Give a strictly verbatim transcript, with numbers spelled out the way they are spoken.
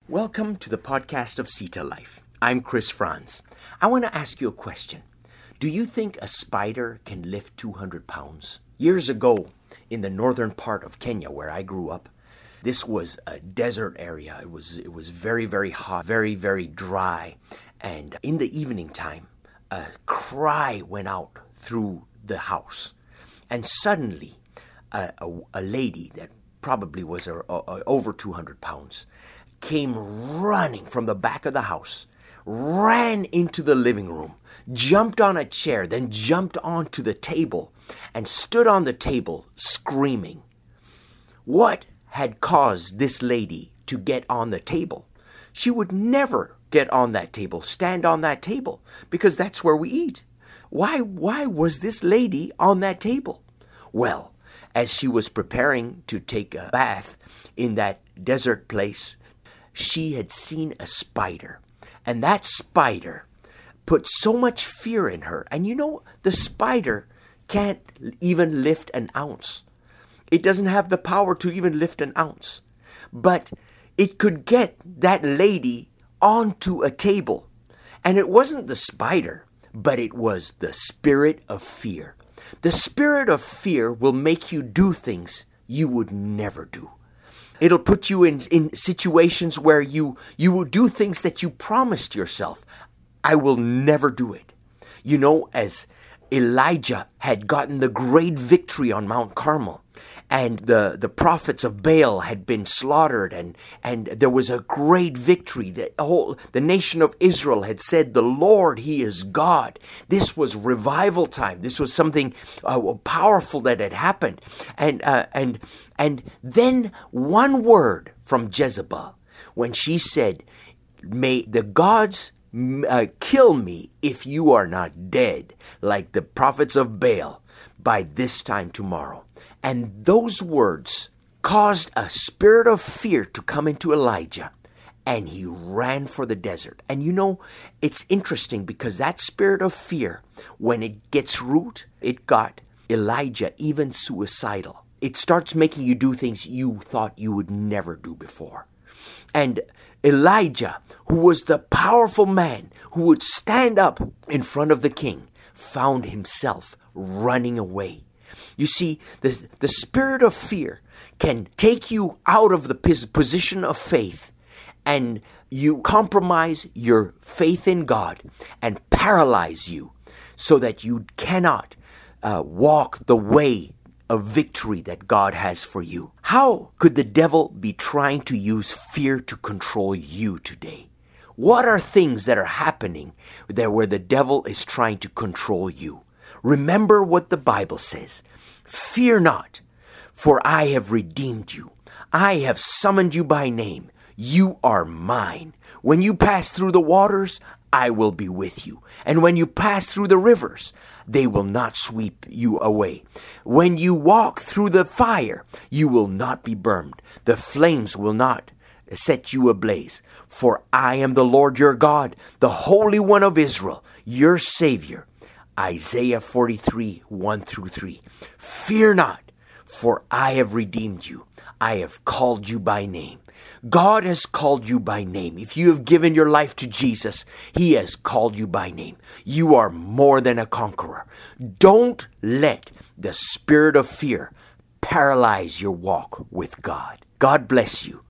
Welcome to the podcast of Sita Life. I'm Chris Franz. I want to ask you a question. Do you think a spider can lift two hundred pounds? Years ago, in the northern part of Kenya where I grew up, this was a desert area. It was it was very, very hot, very, very dry. And in the evening time, a cry went out through the house. And suddenly, a, a, a lady that probably was a, a, over two hundred pounds came running from the back of the house, ran into the living room, jumped on a chair, then jumped onto the table and stood on the table screaming. What had caused this lady to get on the table? She would never get on that table, stand on that table, because that's where we eat. Why, why was this lady on that table? Well, as she was preparing to take a bath in that desert place, she had seen a spider, and that spider put so much fear in her. And you know, the spider can't even lift an ounce. It doesn't have the power to even lift an ounce. But it could get that lady onto a table. And it wasn't the spider, but it was the spirit of fear. The spirit of fear will make you do things you would never do. It'll put you in, in situations where you, you will do things that you promised yourself. I will never do it. You know, as Elijah had gotten the great victory on Mount Carmel, and the, the prophets of Baal had been slaughtered, and, and there was a great victory. The whole the nation of Israel had said, "The Lord, He is God." This was revival time. This was something uh, powerful that had happened. And uh, and and then one word from Jezebel, when she said, "May the gods uh, kill me if you are not dead, like the prophets of Baal, by this time tomorrow." And those words caused a spirit of fear to come into Elijah, and he ran for the desert. And you know, it's interesting because that spirit of fear, when it gets root, it got Elijah even suicidal. It starts making you do things you thought you would never do before. And Elijah, who was the powerful man who would stand up in front of the king, found himself running away. You see, the, the spirit of fear can take you out of the position of faith, and you compromise your faith in God and paralyze you so that you cannot uh, walk the way of victory that God has for you. How could the devil be trying to use fear to control you today? What are things that are happening there where the devil is trying to control you? Remember what the Bible says. "Fear not, for I have redeemed you. I have summoned you by name. You are mine. When you pass through the waters, I will be with you. And when you pass through the rivers, they will not sweep you away. When you walk through the fire, you will not be burned. The flames will not set you ablaze. For I am the Lord your God, the Holy One of Israel, your Savior." Isaiah forty-three, one through three. "Fear not, for I have redeemed you. I have called you by name." God has called you by name. If you have given your life to Jesus, He has called you by name. You are more than a conqueror. Don't let the spirit of fear paralyze your walk with God. God bless you.